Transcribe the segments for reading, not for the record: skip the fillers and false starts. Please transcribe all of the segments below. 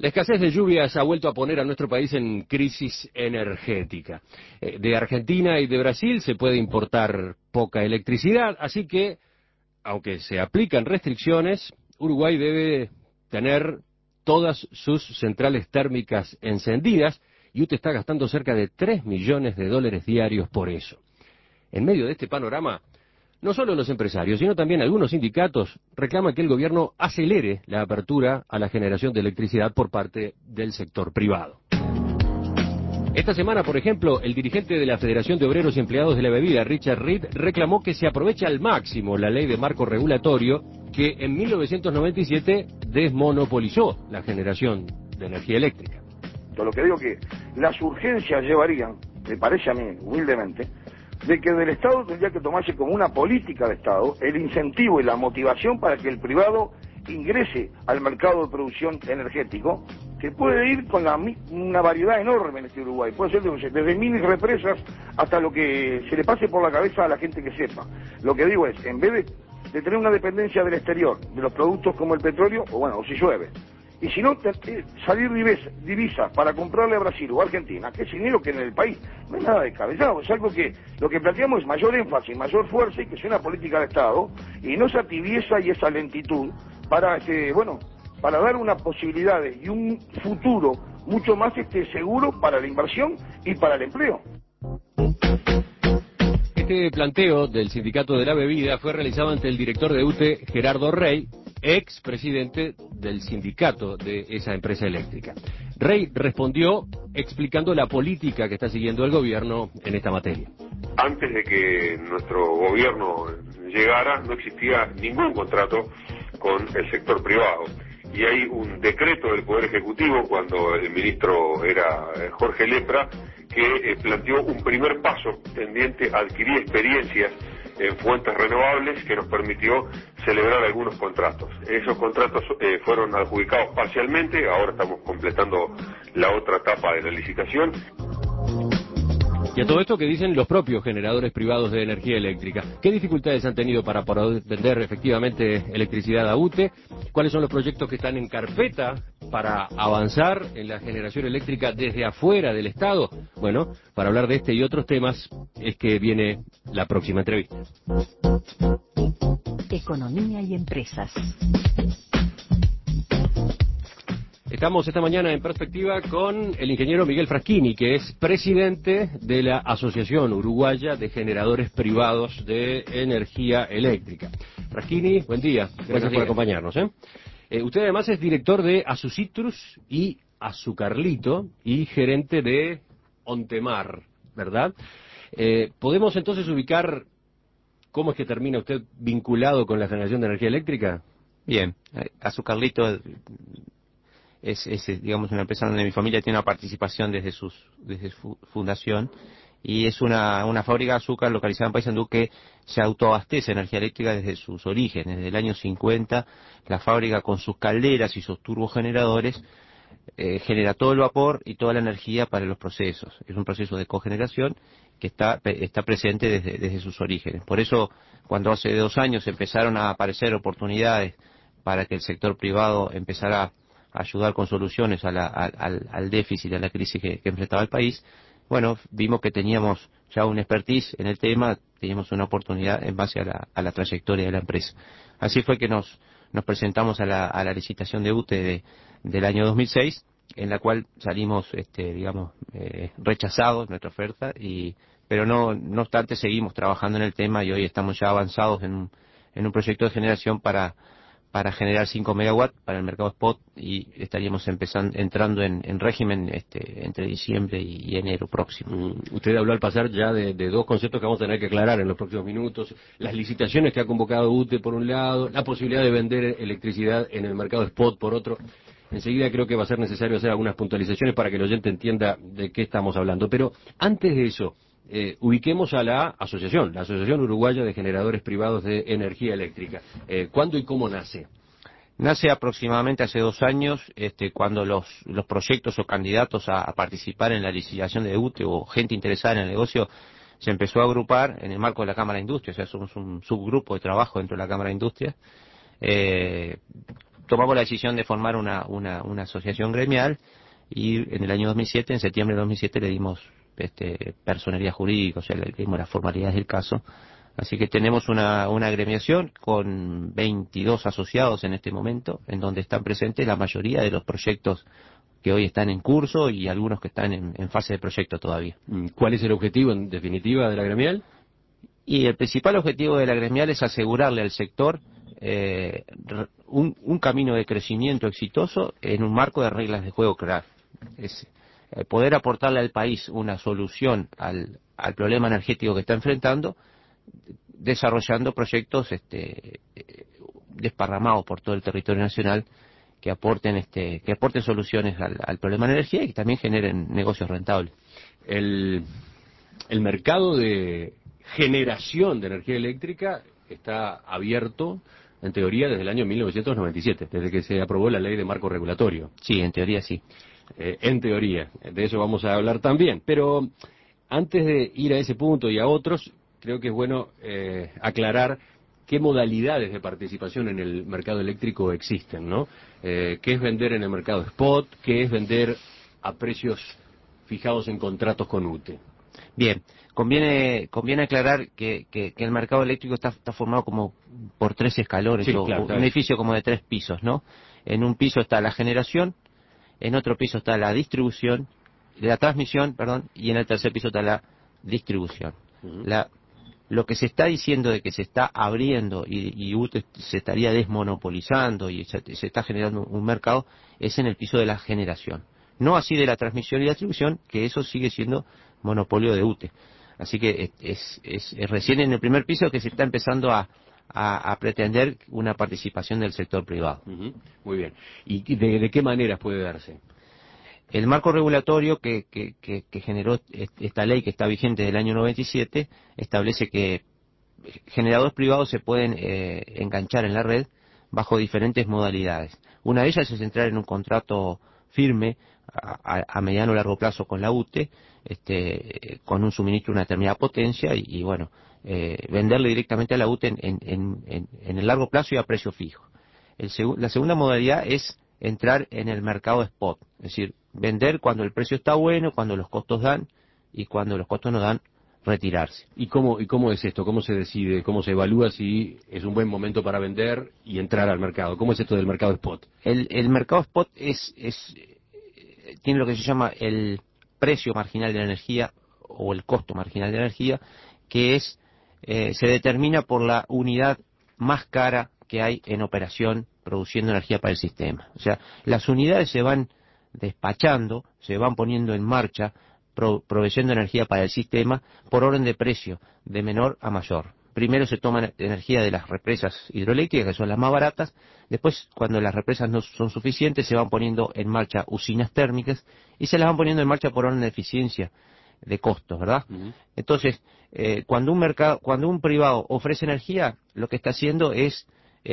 La escasez de lluvias ha vuelto a poner a nuestro país en crisis energética. De Argentina y de Brasil se puede importar poca electricidad, así que, aunque se aplican restricciones, Uruguay debe tener todas sus centrales térmicas encendidas y UTE está gastando cerca de $3 millones diarios por eso. En medio de este panorama, no solo los empresarios, sino también algunos sindicatos reclaman que el gobierno acelere la apertura a la generación de electricidad por parte del sector privado. Esta semana, por ejemplo, el dirigente de la Federación de Obreros y Empleados de la Bebida, Richard Reed, reclamó que se aproveche al máximo la ley de marco regulatorio que en 1997 desmonopolizó la generación de energía eléctrica. Lo que digo que las urgencias llevarían, me parece a mí, humildemente, de que del Estado tendría que tomarse como una política de Estado el incentivo y la motivación para que el privado ingrese al mercado de producción energético, que puede ir con una variedad enorme en este Uruguay. Puede ser desde mini represas hasta lo que se le pase por la cabeza a la gente que sepa. Lo que digo es, en vez de tener una dependencia del exterior, de los productos como el petróleo, o si llueve, y si no, salir divisas para comprarle a Brasil o a Argentina, que es dinero que en el país no es nada descabellado, es algo que lo que planteamos es mayor énfasis, mayor fuerza y que sea una política de Estado, y no esa tibieza y esa lentitud para, para dar unas posibilidades y un futuro mucho más seguro para la inversión y para el empleo. Este planteo del Sindicato de la Bebida fue realizado ante el director de UTE, Gerardo Rey, ex presidente del sindicato de esa empresa eléctrica. Rey respondió explicando la política que está siguiendo el gobierno en esta materia. Antes de que nuestro gobierno llegara, no existía ningún contrato con el sector privado. Y hay un decreto del Poder Ejecutivo, cuando el ministro era Jorge Lepra, que planteó un primer paso tendiente a adquirir experiencias en fuentes renovables que nos permitió celebrar algunos contratos. Esos contratos fueron adjudicados parcialmente, ahora estamos completando la otra etapa de la licitación. Y a todo esto, ¿qué dicen los propios generadores privados de energía eléctrica? ¿Qué dificultades han tenido para poder vender efectivamente electricidad a UTE? ¿Cuáles son los proyectos que están en carpeta para avanzar en la generación eléctrica desde afuera del Estado? Bueno, para hablar de este y otros temas es que viene la próxima entrevista. Economía y empresas. Estamos esta mañana en perspectiva con el ingeniero Miguel Fraschini, que es presidente de la Asociación Uruguaya de Generadores Privados de Energía Eléctrica. Fraschini, buen día. Gracias por acompañarnos. Usted además es director de Azucitrus y Azucarlito y gerente de Ontemar, ¿verdad? ¿Podemos entonces ubicar cómo es que termina usted vinculado con la generación de energía eléctrica? Bien, Azucarlito es digamos una empresa donde mi familia tiene una participación desde su fundación, y es una fábrica de azúcar localizada en Paysandú que se autoabastece energía eléctrica desde sus orígenes. Desde el año 50 la fábrica, con sus calderas y sus turbogeneradores, genera todo el vapor y toda la energía para los procesos. Es un proceso de cogeneración que está presente desde sus orígenes. Por eso, cuando hace 2 años empezaron a aparecer oportunidades para que el sector privado empezara a ayudar con soluciones al déficit, a la crisis que enfrentaba el país, bueno, vimos que teníamos ya un expertise en el tema, teníamos una oportunidad en base a la trayectoria de la empresa. Así fue que nos presentamos a la licitación de UTE del año 2006, en la cual salimos, rechazados nuestra oferta, pero no obstante seguimos trabajando en el tema, y hoy estamos ya avanzados en un proyecto de generación para generar 5 megawatts para el mercado spot, y estaríamos entrando en régimen entre diciembre y enero próximo. Usted habló al pasar ya de 2 conceptos que vamos a tener que aclarar en los próximos minutos: las licitaciones que ha convocado UTE por un lado, la posibilidad de vender electricidad en el mercado spot por otro. Enseguida creo que va a ser necesario hacer algunas puntualizaciones para que el oyente entienda de qué estamos hablando. Pero antes de eso, ubiquemos a la Asociación Uruguaya de Generadores Privados de Energía Eléctrica. ¿Cuándo y cómo nace? Nace aproximadamente hace 2 años, cuando los proyectos o candidatos a participar en la licitación de UTE, o gente interesada en el negocio, se empezó a agrupar en el marco de la Cámara de Industria. O sea, somos un subgrupo de trabajo dentro de la Cámara de Industria, tomamos la decisión de formar una asociación gremial y en el año 2007, en septiembre de 2007, le dimos personería jurídica, o sea, le dimos las formalidades del caso. Así que tenemos una agremiación con 22 asociados en este momento, en donde están presentes la mayoría de los proyectos que hoy están en curso y algunos que están en fase de proyecto todavía. ¿Cuál es el objetivo, en definitiva, de la gremial? Y el principal objetivo de la gremial es asegurarle al sector un camino de crecimiento exitoso en un marco de reglas de juego claras. Es poder aportarle al país una solución al problema energético que está enfrentando, desarrollando proyectos desparramados por todo el territorio nacional que aporten soluciones al problema de energía y que también generen negocios rentables. El mercado de generación de energía eléctrica está abierto, en teoría, desde el año 1997, desde que se aprobó la ley de marco regulatorio. Sí, en teoría sí. En teoría, de eso vamos a hablar también. Pero antes de ir a ese punto y a otros, creo que es bueno aclarar qué modalidades de participación en el mercado eléctrico existen, ¿no? ¿Qué es vender en el mercado spot? ¿Qué es vender a precios fijados en contratos con UTE? Bien, conviene aclarar que el mercado eléctrico está formado como por 3 escalones, sí, claro, un edificio como de 3 pisos, ¿no? En un piso está la generación, en otro piso está la distribución, la transmisión, perdón, y en el tercer piso está la distribución. Uh-huh. Lo que se está diciendo de que se está abriendo y UTE se estaría desmonopolizando y se está generando un mercado es en el piso de la generación. No así de la transmisión y la distribución, que eso sigue siendo monopolio de UTE. Así que es recién en el primer piso que se está empezando a pretender una participación del sector privado. Uh-huh. Muy bien. ¿Y de qué maneras puede darse? El marco regulatorio que generó esta ley que está vigente del año 97 establece que generadores privados se pueden enganchar en la red bajo diferentes modalidades. Una de ellas es entrar en un contrato firme a mediano o largo plazo con la UTE, con un suministro de una determinada potencia y bueno, venderle directamente a la UTE en el largo plazo y a precio fijo. La segunda modalidad es entrar en el mercado spot, es decir, vender cuando el precio está bueno, cuando los costos dan y cuando los costos no dan, retirarse. ¿Y cómo es esto? ¿Cómo se decide? ¿Cómo se evalúa si es un buen momento para vender y entrar al mercado? ¿Cómo es esto del mercado spot? El mercado spot tiene lo que se llama el precio marginal de la energía o el costo marginal de la energía, que se determina por la unidad más cara que hay en operación produciendo energía para el sistema. O sea, las unidades se van despachando, se van poniendo en marcha, proveyendo energía para el sistema por orden de precio, de menor a mayor. Primero se toma energía de las represas hidroeléctricas, que son las más baratas. Después, cuando las represas no son suficientes, se van poniendo en marcha usinas térmicas y se las van poniendo en marcha por orden de eficiencia de costos, ¿verdad? Uh-huh. Entonces, cuando un privado ofrece energía, lo que está haciendo es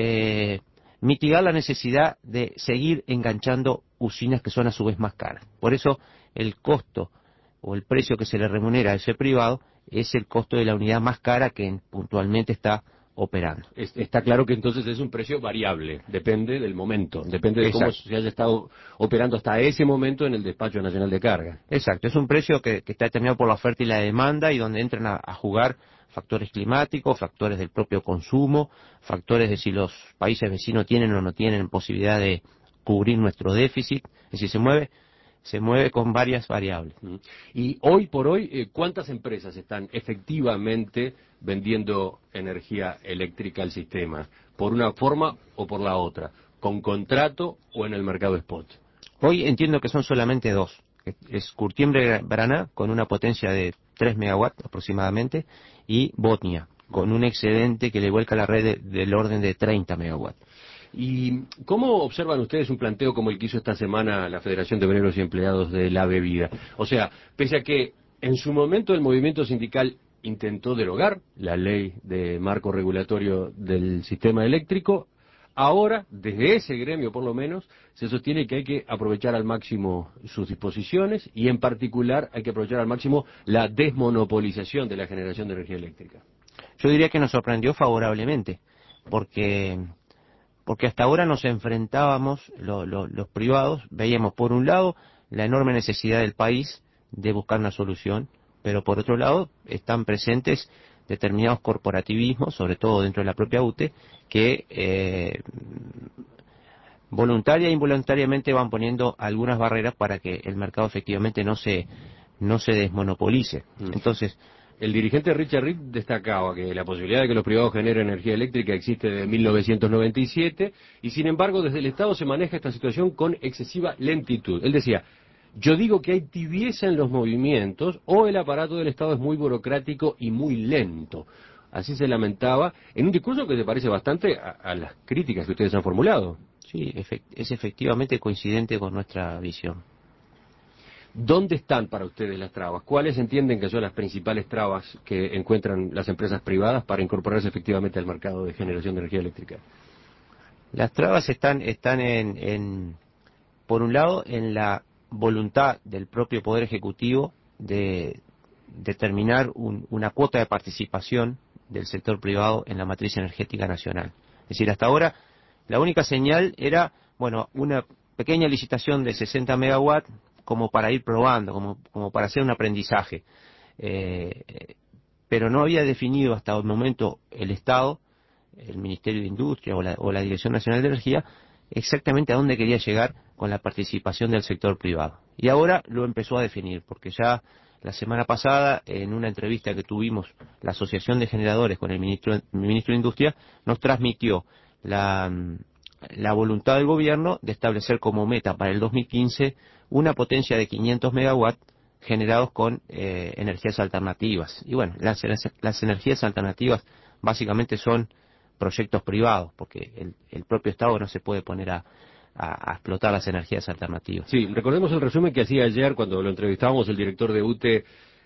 mitigar la necesidad de seguir enganchando usinas que son a su vez más caras. Por eso, el costo o el precio que se le remunera a ese privado es el costo de la unidad más cara que puntualmente está operando. Está claro que entonces es un precio variable, depende del momento, depende de Exacto. Cómo se haya estado operando hasta ese momento en el despacho nacional de carga. Exacto, es un precio que está determinado por la oferta y la demanda y donde entran a jugar factores climáticos, factores del propio consumo, factores de si los países vecinos tienen o no tienen posibilidad de cubrir nuestro déficit, es decir, se mueve con varias variables. Y hoy por hoy, ¿cuántas empresas están efectivamente vendiendo energía eléctrica al sistema? ¿Por una forma o por la otra? ¿Con contrato o en el mercado spot? Hoy entiendo que son solamente 2. Es Curtiembre-Braná, con una potencia de 3 megawatts aproximadamente, y Botnia, con un excedente que le vuelca a la red del orden de 30 megawatts. ¿Y cómo observan ustedes un planteo como el que hizo esta semana la Federación de Obreros y Empleados de la Bebida? O sea, pese a que en su momento el movimiento sindical intentó derogar la ley de marco regulatorio del sistema eléctrico, ahora, desde ese gremio por lo menos, se sostiene que hay que aprovechar al máximo sus disposiciones y en particular hay que aprovechar al máximo la desmonopolización de la generación de energía eléctrica. Yo diría que nos sorprendió favorablemente, porque porque hasta ahora nos enfrentábamos, los privados, veíamos por un lado la enorme necesidad del país de buscar una solución, pero por otro lado están presentes determinados corporativismos, sobre todo dentro de la propia UTE, que voluntaria e involuntariamente van poniendo algunas barreras para que el mercado efectivamente no se desmonopolice. Entonces, el dirigente Richard Reed destacaba que la posibilidad de que los privados generen energía eléctrica existe desde 1997 y sin embargo desde el Estado se maneja esta situación con excesiva lentitud. Él decía, yo digo que hay tibieza en los movimientos o el aparato del Estado es muy burocrático y muy lento. Así se lamentaba en un discurso que se parece bastante a las críticas que ustedes han formulado. Sí, es efectivamente coincidente con nuestra visión. ¿Dónde están para ustedes las trabas? ¿Cuáles entienden que son las principales trabas que encuentran las empresas privadas para incorporarse efectivamente al mercado de generación de energía eléctrica? Las trabas están por un lado, en la voluntad del propio Poder Ejecutivo de determinar una cuota de participación del sector privado en la matriz energética nacional. Es decir, hasta ahora la única señal era, bueno, una pequeña licitación de 60 megawatts como para ir probando, como para hacer un aprendizaje. Pero no había definido hasta el momento el Estado, el Ministerio de Industria o la Dirección Nacional de Energía, exactamente a dónde quería llegar con la participación del sector privado. Y ahora lo empezó a definir, porque ya la semana pasada, en una entrevista que tuvimos la Asociación de Generadores con el ministro de Industria, nos transmitió la voluntad del gobierno de establecer como meta para el 2015 una potencia de 500 megawatts generados con energías alternativas. Y bueno, las energías alternativas básicamente son proyectos privados, porque el propio Estado no se puede poner a explotar las energías alternativas. Sí, recordemos el resumen que hacía ayer cuando lo entrevistábamos el director de UTE,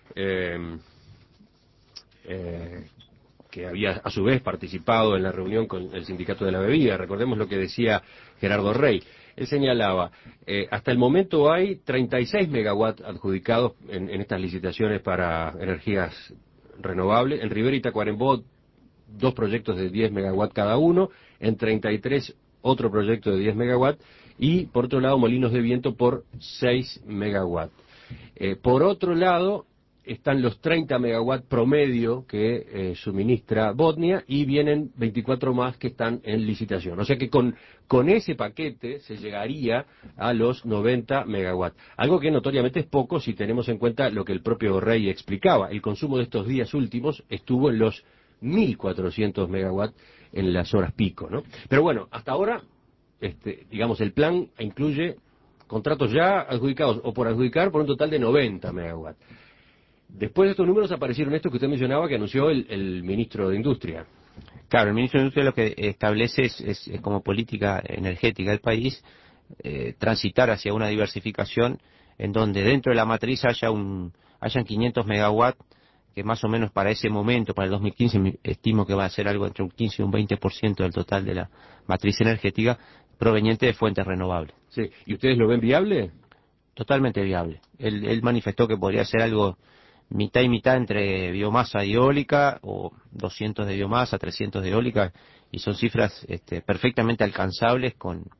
que había a su vez participado en la reunión con el sindicato de la bebida. Recordemos lo que decía Gerardo Rey. Él señalaba, hasta el momento hay 36 megawatts adjudicados en estas licitaciones para energías renovables. En Rivera y Tacuarembó, 2 proyectos de 10 megawatts cada uno. En 33, otro proyecto de 10 megawatts. Y, por otro lado, Molinos de Viento por 6 megawatts. Por otro lado, están los 30 megawatts promedio que suministra Botnia y vienen 24 más que están en licitación. O sea que con ese paquete se llegaría a los 90 megawatts. Algo que notoriamente es poco si tenemos en cuenta lo que el propio Rey explicaba. El consumo de estos días últimos estuvo en los 1.400 megawatts en las horas pico, ¿no? Pero bueno, hasta ahora, digamos, el plan incluye contratos ya adjudicados o por adjudicar por un total de 90 megawatts. Después de estos números aparecieron estos que usted mencionaba que anunció el ministro de Industria. Claro, el ministro de Industria lo que establece es como política energética del país transitar hacia una diversificación en donde dentro de la matriz hayan 500 megawatts que más o menos para ese momento, para el 2015, estimo que va a ser algo entre un 15 y un 20% del total de la matriz energética proveniente de fuentes renovables. Sí. ¿Y ustedes lo ven viable? Totalmente viable. Él manifestó que podría ser algo mitad y mitad entre biomasa y eólica, o 200 de biomasa, 300 de eólica, y son cifras perfectamente alcanzables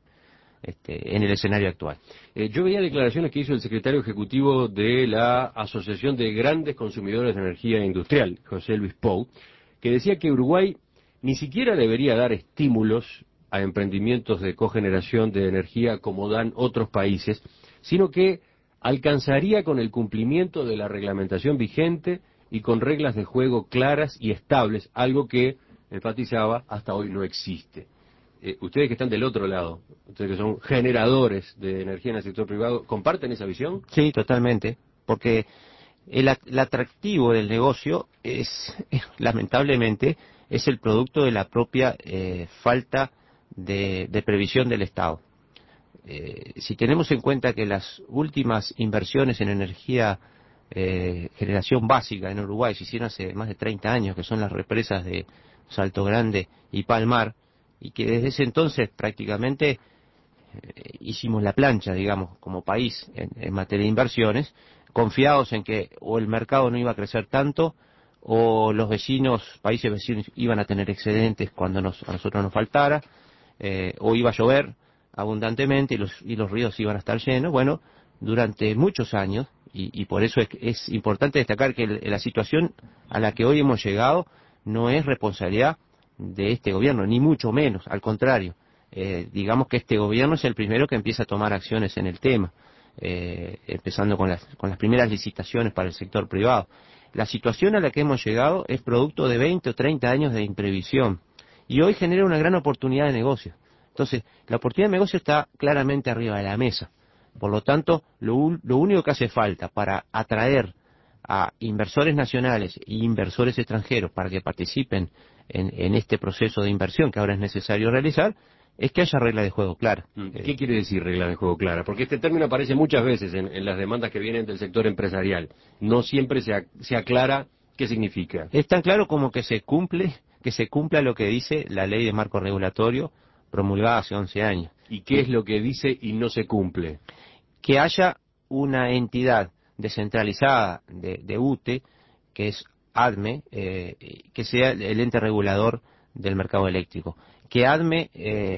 en el escenario actual. Yo veía declaraciones que hizo el secretario ejecutivo de la Asociación de Grandes Consumidores de Energía Industrial, José Luis Pou, que decía que Uruguay ni siquiera debería dar estímulos a emprendimientos de cogeneración de energía como dan otros países, sino que alcanzaría con el cumplimiento de la reglamentación vigente y con reglas de juego claras y estables, algo que, enfatizaba, hasta hoy no existe. Ustedes que están del otro lado, ustedes que son generadores de energía en el sector privado, ¿comparten esa visión? Sí, totalmente, porque el atractivo del negocio lamentablemente, es el producto de la propia falta de previsión del Estado. Si tenemos en cuenta que las últimas inversiones en energía generación básica en Uruguay se hicieron hace más de 30 años, que son las represas de Salto Grande y Palmar, y que desde ese entonces prácticamente hicimos la plancha, digamos, como país en materia de inversiones, confiados en que o el mercado no iba a crecer tanto, o los países vecinos iban a tener excedentes cuando a nosotros nos faltara. o iba a llover abundantemente y los ríos iban a estar llenos. Bueno, durante muchos años, y por eso es importante destacar que la situación a la que hoy hemos llegado no es responsabilidad de este gobierno, ni mucho menos, al contrario. Digamos que este gobierno es el primero que empieza a tomar acciones en el tema, empezando con las primeras licitaciones para el sector privado. La situación a la que hemos llegado es producto de 20 o 30 años de imprevisión y hoy genera una gran oportunidad de negocio. Entonces, la oportunidad de negocio está claramente arriba de la mesa. Por lo tanto, lo único que hace falta para atraer a inversores nacionales e inversores extranjeros para que participen en este proceso de inversión que ahora es necesario realizar, es que haya reglas de juego claras. ¿Qué quiere decir reglas de juego claras? Porque este término aparece muchas veces en las demandas que vienen del sector empresarial. No siempre se aclara qué significa. Es tan claro como que se cumpla lo que dice la ley de marco regulatorio promulgada hace 11 años. ¿Y qué es lo que dice y no se cumple? Que haya una entidad descentralizada de UTE, que es ADME, que sea el ente regulador del mercado eléctrico. Que ADME,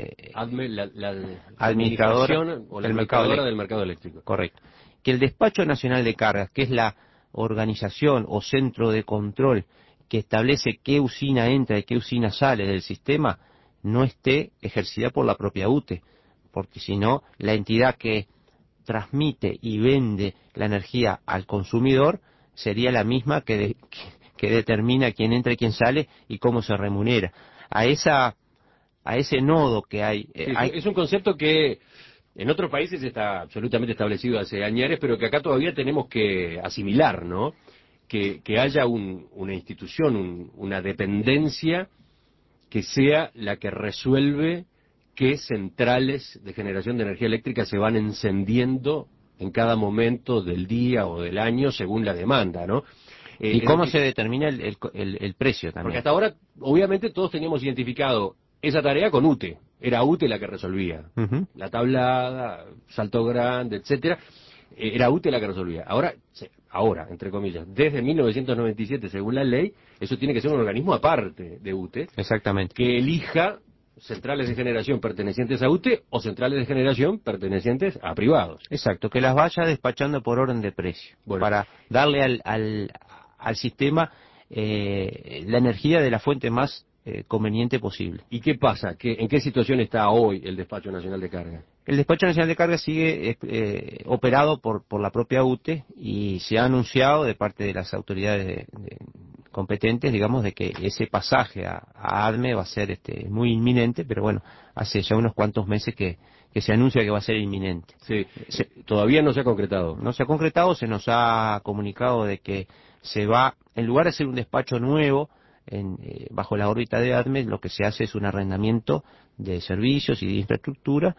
la administradora o la mercadora del mercado eléctrico. Correcto. Que el Despacho Nacional de Cargas, que es la organización o centro de control que establece qué usina entra y qué usina sale del sistema, no esté ejercida por la propia UTE, porque si no, la entidad que transmite y vende la energía al consumidor sería la misma que determina quién entra y quién sale y cómo se remunera. A ese nodo que hay... Es un concepto que en otros países está absolutamente establecido hace años, pero que acá todavía tenemos que asimilar, ¿no? Que haya una institución, una dependencia que sea la que resuelve qué centrales de generación de energía eléctrica se van encendiendo en cada momento del día o del año según la demanda, ¿no? ¿Y cómo se determina el precio también? Porque hasta ahora, obviamente, todos teníamos identificado esa tarea con UTE. Era UTE la que resolvía. Uh-huh. La tablada, Salto Grande, etcétera. Era UTE la que resolvía. Ahora, entre comillas, desde 1997, según la ley, eso tiene que ser un organismo aparte de UTE. Exactamente. Que elija centrales de generación pertenecientes a UTE o centrales de generación pertenecientes a privados. Exacto, que las vaya despachando por orden de precio, bueno, para darle al sistema la energía de la fuente más conveniente posible. ¿Y qué pasa? ¿En qué situación está hoy el Despacho Nacional de Carga? El Despacho Nacional de Carga sigue operado por la propia UTE y se ha anunciado de parte de las autoridades competentes, digamos, de que ese pasaje a ADME va a ser muy inminente, pero bueno, hace ya unos cuantos meses que se anuncia que va a ser inminente. Sí, todavía no se ha concretado. No se ha concretado, se nos ha comunicado de que se va, en lugar de hacer un despacho nuevo bajo la órbita de ADME, lo que se hace es un arrendamiento de servicios y de infraestructura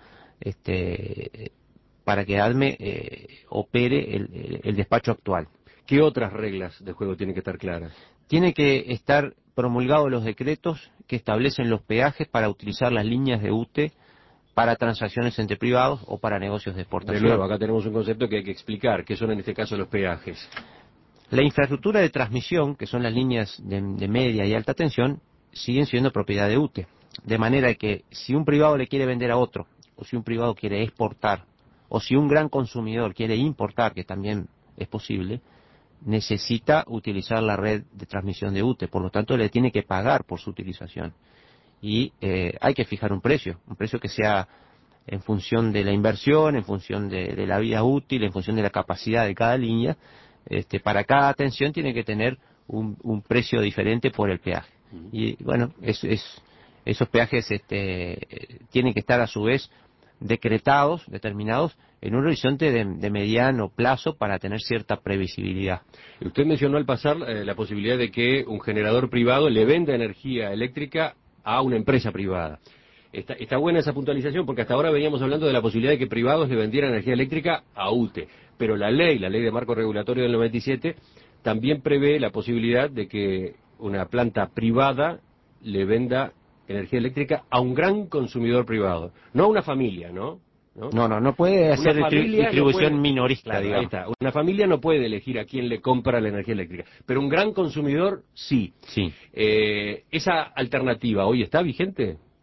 para que ADME opere el despacho actual. ¿Qué otras reglas de juego tienen que estar claras? Tiene que estar promulgados los decretos que establecen los peajes para utilizar las líneas de UTE para transacciones entre privados o para negocios de exportación. De nuevo, acá tenemos un concepto que hay que explicar. ¿Qué son en este caso los peajes? La infraestructura de transmisión, que son las líneas de media y alta tensión, siguen siendo propiedad de UTE. De manera que si un privado le quiere vender a otro, o si un privado quiere exportar, o si un gran consumidor quiere importar, que también es posible, necesita utilizar la red de transmisión de UTE. Por lo tanto, le tiene que pagar por su utilización. Y hay que fijar un precio que sea en función de la inversión, en función de la vida útil, en función de la capacidad de cada línea. Para cada tensión tiene que tener un precio diferente por el peaje. Y bueno, esos peajes tienen que estar a su vez determinados en un horizonte de mediano plazo para tener cierta previsibilidad. Usted mencionó al pasar la posibilidad de que un generador privado le venda energía eléctrica a una empresa privada. Está buena esa puntualización porque hasta ahora veníamos hablando de la posibilidad de que privados le vendieran energía eléctrica a UTE, pero la ley de marco regulatorio del 97, también prevé la posibilidad de que una planta privada le venda energía eléctrica a un gran consumidor privado, no a una familia, ¿no? No puede hacer distribución minorista, claro, digamos. Ahí está. Una familia no puede elegir a quién le compra la energía eléctrica, pero un gran consumidor sí. Sí. ¿Esa alternativa hoy está vigente?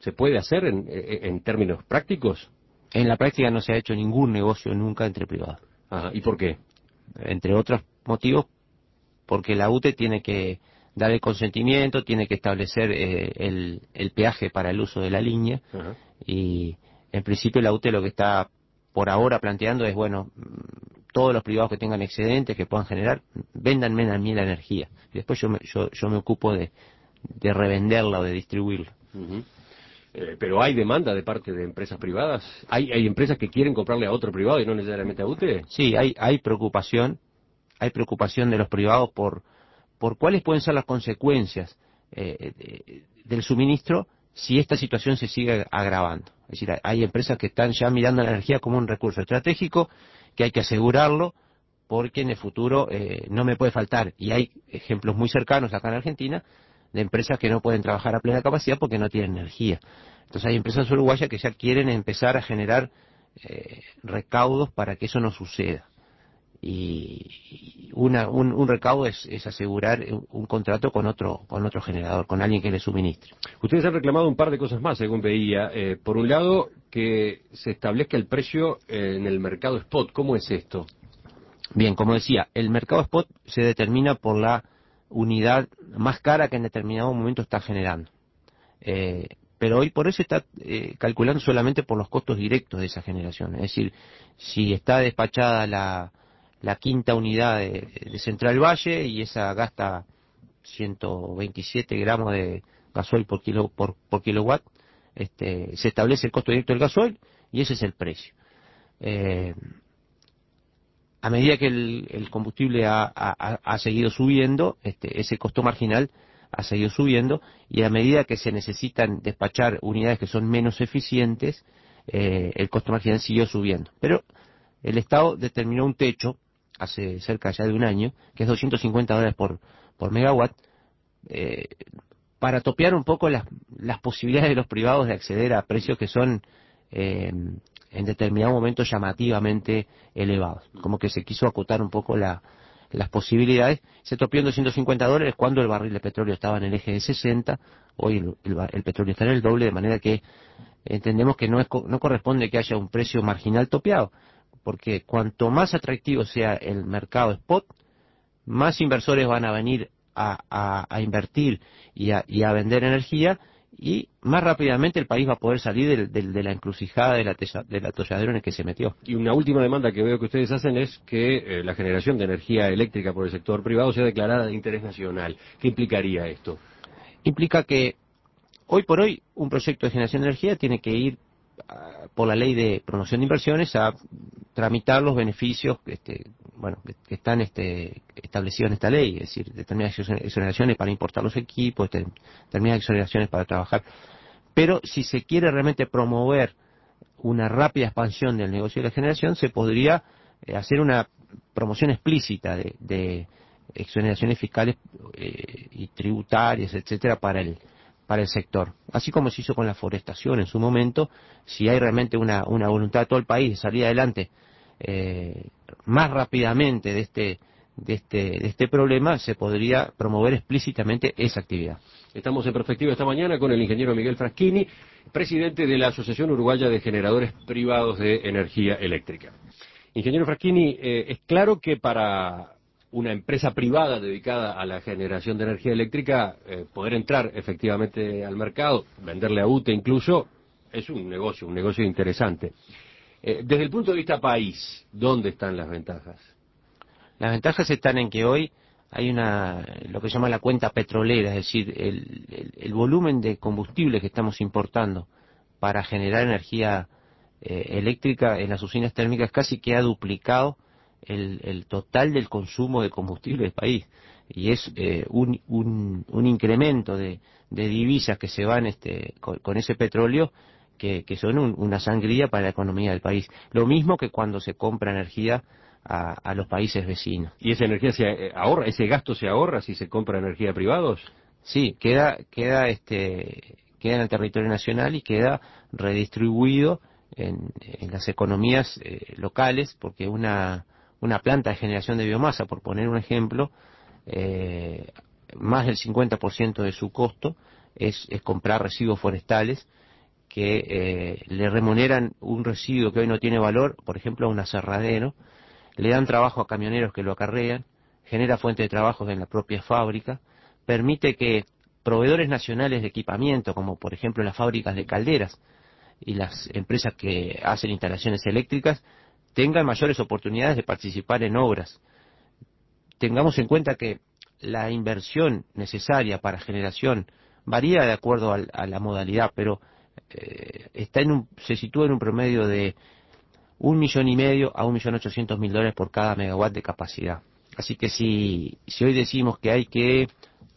¿Se puede hacer en términos prácticos? En la práctica no se ha hecho ningún negocio nunca entre privados. Ajá, ¿y por qué? Entre otros motivos, porque la UTE tiene que dar el consentimiento, tiene que establecer el peaje para el uso de la línea. Ajá. Y en principio la UTE lo que está por ahora planteando es, bueno, todos los privados que tengan excedentes, que puedan generar, véndanme a mí la energía. Y después yo me ocupo de revenderla o de distribuirla. Uh-huh. Pero hay demanda de parte de empresas privadas. ¿Hay empresas que quieren comprarle a otro privado y no necesariamente a UTE? Sí, hay preocupación de los privados por cuáles pueden ser las consecuencias del suministro si esta situación se sigue agravando. Es decir, hay empresas que están ya mirando la energía como un recurso estratégico que hay que asegurarlo porque en el futuro no me puede faltar. Y hay ejemplos muy cercanos acá en Argentina de empresas que no pueden trabajar a plena capacidad porque no tienen energía. Entonces hay empresas uruguayas que ya quieren empezar a generar recaudos para que eso no suceda. Y un recaudo es asegurar un contrato con otro generador, con alguien que le suministre. Ustedes han reclamado un par de cosas más, según veía. Por un lado, que se establezca el precio en el mercado spot. ¿Cómo es esto? Bien, como decía, el mercado spot se determina por la unidad más cara que en determinado momento está generando. Pero hoy por eso está calculando solamente por los costos directos de esa generación. Es decir, si está despachada la quinta unidad de Central Valle y esa gasta 127 gramos de gasoil por kilowatt, se establece el costo directo del gasoil y ese es el precio. A medida que el combustible ha seguido subiendo, ese costo marginal ha seguido subiendo, y a medida que se necesitan despachar unidades que son menos eficientes, el costo marginal siguió subiendo. Pero el Estado determinó un techo, hace cerca ya de un año, que es $250 por megawatt, para topear un poco las posibilidades de los privados de acceder a precios que son en determinado momento llamativamente elevados. Como que se quiso acotar un poco las posibilidades. Se topió en $250 cuando el barril de petróleo estaba en el eje de 60, hoy el petróleo está en el doble, de manera que entendemos que no corresponde que haya un precio marginal topeado, porque cuanto más atractivo sea el mercado spot, más inversores van a venir a invertir y a vender energía, y más rápidamente el país va a poder salir de la encrucijada del atolladero en el que se metió. Y una última demanda que veo que ustedes hacen es que la generación de energía eléctrica por el sector privado sea declarada de interés nacional. ¿Qué implicaría esto? Implica que hoy por hoy un proyecto de generación de energía tiene que ir por la ley de promoción de inversiones a tramitar los beneficios que están establecidos en esta ley, es decir, determinadas exoneraciones para importar los equipos, determinadas exoneraciones para trabajar. Pero si se quiere realmente promover una rápida expansión del negocio de la generación, se podría hacer una promoción explícita de exoneraciones fiscales y tributarias, etcétera, para el sector. Así como se hizo con la forestación en su momento, si hay realmente una voluntad de todo el país de salir adelante más rápidamente de este problema, se podría promover explícitamente esa actividad. Estamos en Perspectiva esta mañana con el ingeniero Miguel Fraschini, presidente de la Asociación Uruguaya de Generadores Privados de Energía Eléctrica. Ingeniero Fraschini, es claro que para una empresa privada dedicada a la generación de energía eléctrica, poder entrar efectivamente al mercado, venderle a UTE incluso, es un negocio interesante. Desde el punto de vista país, ¿dónde están las ventajas? Las ventajas están en que hoy hay lo que se llama la cuenta petrolera, es decir, el volumen de combustible que estamos importando para generar energía eléctrica en las usinas térmicas casi que ha duplicado el total del consumo de combustible del país, y es un incremento de divisas que se van con ese petróleo que son una sangría para la economía del país. Lo mismo que cuando se compra energía a los países vecinos. ¿Y esa energía se ahorra, ese gasto se ahorra si se compra energía a privados? Sí, queda en el territorio nacional y queda redistribuido en las economías locales, porque una planta de generación de biomasa, por poner un ejemplo, más del 50% de su costo es comprar residuos forestales, que le remuneran un residuo que hoy no tiene valor, por ejemplo a un aserradero, le dan trabajo a camioneros que lo acarrean, genera fuente de trabajo en la propia fábrica, permite que proveedores nacionales de equipamiento, como por ejemplo las fábricas de calderas y las empresas que hacen instalaciones eléctricas, tengan mayores oportunidades de participar en obras. Tengamos en cuenta que la inversión necesaria para generación varía de acuerdo a la modalidad, pero se sitúa en un promedio de 1,5 millones a 1,8 millones por cada megawatt de capacidad. Así que si hoy decimos que hay que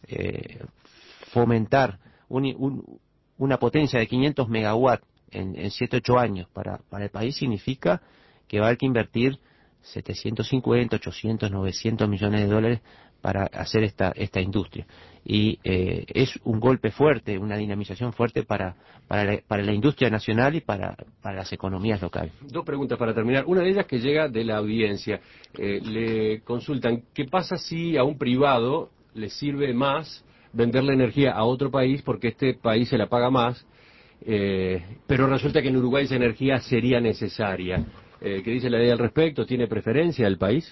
fomentar una potencia de 500 megawatts en 7-8 años para el país, significa que va a haber que invertir 750, 800, 900 millones de dólares para hacer esta industria. Y es un golpe fuerte, una dinamización fuerte para la industria nacional y para las economías locales. Dos preguntas para terminar. Una de ellas que llega de la audiencia. Le consultan, ¿qué pasa si a un privado le sirve más venderle energía a otro país porque este país se la paga más, pero resulta que en Uruguay esa energía sería necesaria? ¿Qué dice la ley al respecto? ¿Tiene preferencia el país?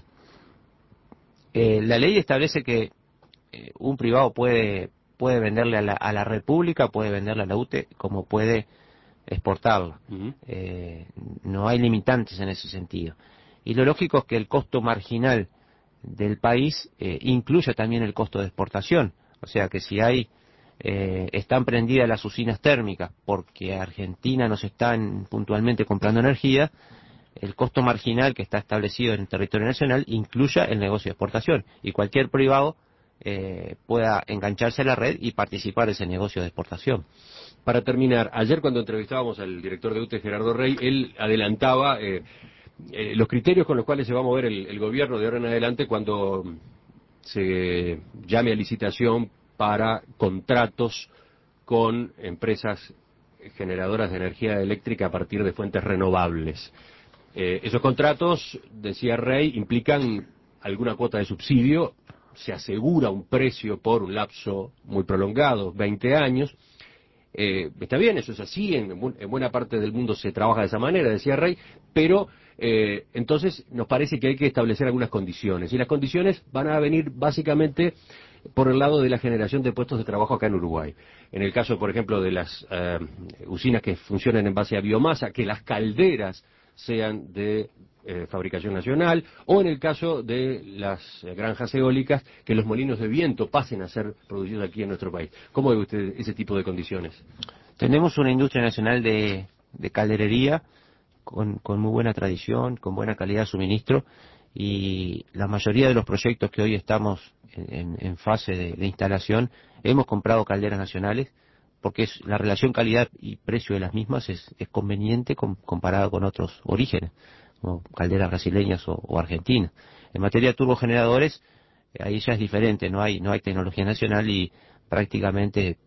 La ley establece que un privado puede venderle a la República, puede venderle a la UTE, como puede exportarla. Uh-huh. No hay limitantes en ese sentido. Y lo lógico es que el costo marginal del país incluya también el costo de exportación. O sea que si están prendidas las usinas térmicas porque Argentina nos están puntualmente comprando energía, el costo marginal que está establecido en el territorio nacional incluya el negocio de exportación, y cualquier privado pueda engancharse a la red y participar de ese negocio de exportación. Para terminar, ayer cuando entrevistábamos al director de UTE, Gerardo Rey, él adelantaba los criterios con los cuales se va a mover el gobierno de ahora en adelante cuando se llame a licitación para contratos con empresas generadoras de energía eléctrica a partir de fuentes renovables. Esos contratos, decía Rey, implican alguna cuota de subsidio, se asegura un precio por un lapso muy prolongado, 20 años. Está bien, eso es así, en buena parte del mundo se trabaja de esa manera, decía Rey, pero entonces nos parece que hay que establecer algunas condiciones, y las condiciones van a venir básicamente por el lado de la generación de puestos de trabajo acá en Uruguay. En el caso, por ejemplo, de las usinas que funcionan en base a biomasa, que las calderas sean de fabricación nacional, o en el caso de las granjas eólicas, que los molinos de viento pasen a ser producidos aquí en nuestro país. ¿Cómo ve usted ese tipo de condiciones? Tenemos una industria nacional de calderería con muy buena tradición, con buena calidad de suministro, y la mayoría de los proyectos que hoy estamos en fase de instalación, hemos comprado calderas nacionales, porque la relación calidad y precio de las mismas es conveniente comparado con otros orígenes, como calderas brasileñas o argentinas. En materia de turbogeneradores, ahí ya es diferente, no hay tecnología nacional, y prácticamente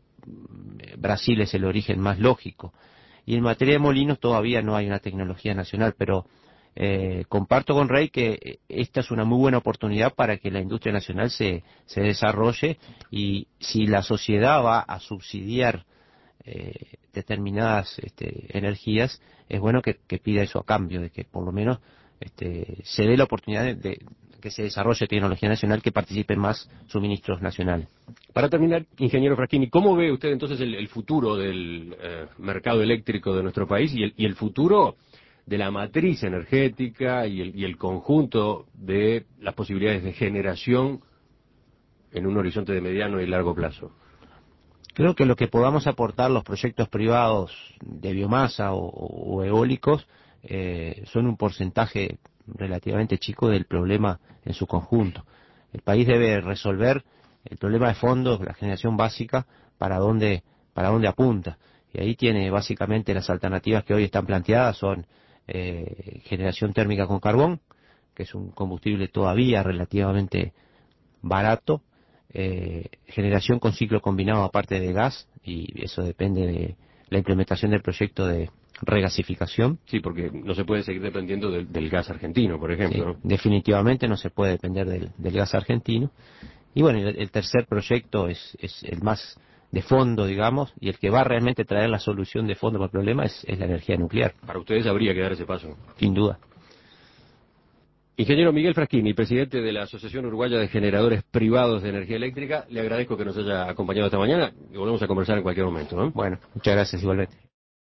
Brasil es el origen más lógico. Y en materia de molinos todavía no hay una tecnología nacional, pero comparto con Rey que esta es una muy buena oportunidad para que la industria nacional se desarrolle, y si la sociedad va a subsidiar determinadas energías, es bueno que pida eso a cambio, de que por lo menos se dé la oportunidad de que se desarrolle tecnología nacional, que participen más suministros nacionales. Para terminar, ingeniero Fraschini, ¿cómo ve usted entonces el futuro del mercado eléctrico de nuestro país y el futuro de la matriz energética y el conjunto de las posibilidades de generación en un horizonte de mediano y largo plazo? Creo que lo que podamos aportar los proyectos privados de biomasa o eólicos son un porcentaje relativamente chico del problema en su conjunto. El país debe resolver el problema de fondo, la generación básica, para dónde apunta. Y ahí tiene básicamente las alternativas que hoy están planteadas, son generación térmica con carbón, que es un combustible todavía relativamente barato, generación con ciclo combinado aparte de gas, y eso depende de la implementación del proyecto de regasificación. Sí, porque no se puede seguir dependiendo del gas argentino, por ejemplo, Sí, ¿no? definitivamente no se puede depender del gas argentino. Y bueno, el tercer proyecto es el más de fondo, digamos, y el que va a realmente traer la solución de fondo para el problema es la energía nuclear. Para ustedes habría que dar ese paso. Sin duda. Ingeniero Miguel Fraschini, presidente de la Asociación Uruguaya de Generadores Privados de Energía Eléctrica, le agradezco que nos haya acompañado esta mañana y volvemos a conversar en cualquier momento, ¿no? Bueno, muchas gracias igualmente.